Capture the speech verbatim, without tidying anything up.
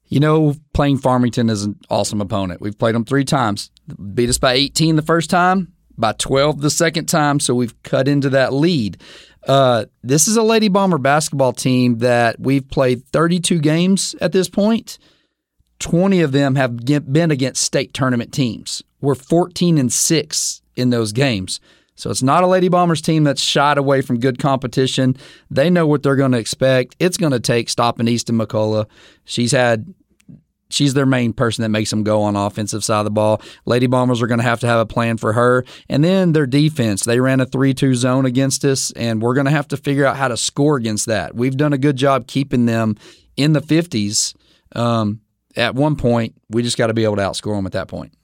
You know, playing Farmington is an awesome opponent. We've played them three times. Beat us by eighteen the first time, by twelve the second time, so we've cut into that lead. Uh, this is a Lady Bomber basketball team that we've played thirty-two games at this point. twenty of them have been against state tournament teams. We're fourteen and six in those games. So it's not a Lady Bombers team that's shied away from good competition. They know what they're going to expect. It's going to take stopping Easton McCullough. She's had, she's their main person that makes them go on the offensive side of the ball. Lady Bombers are going to have to have a plan for her. And then their defense. They ran a three two zone against us, and we're going to have to figure out how to score against that. We've done a good job keeping them in the fifties. Um, at one point, we just got to be able to outscore them at that point.